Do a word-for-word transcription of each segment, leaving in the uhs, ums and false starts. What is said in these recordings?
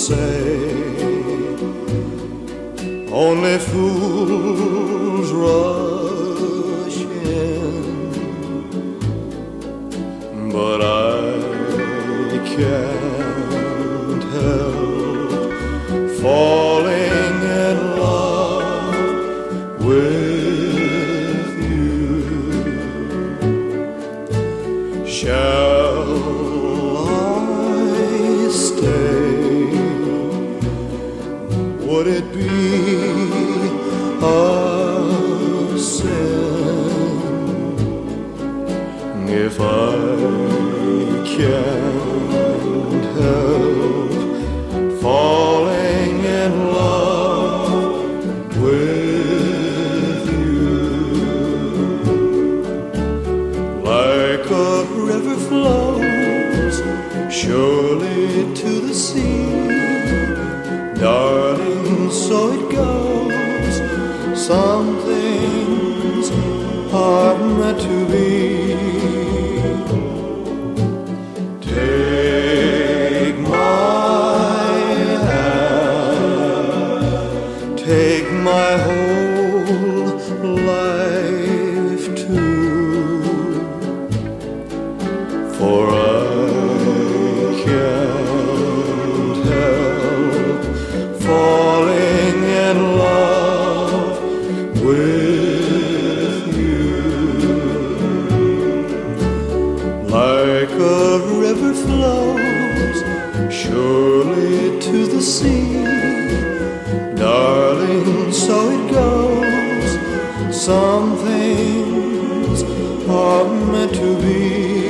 say only fools rush in, but I can't help falling in love with you. Shall I stay? Would it be a sin if I can't help falling in love with you? Like a river flows surely to the sea, darling, so it goes. Some things are meant to be. Take my hand, take my whole life too, for I can't help falling in love with you. Like a river flows surely to the sea, darling, so it goes. Some things are meant to be.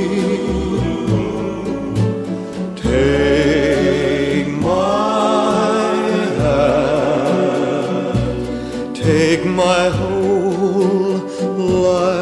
Take my hand, take my whole life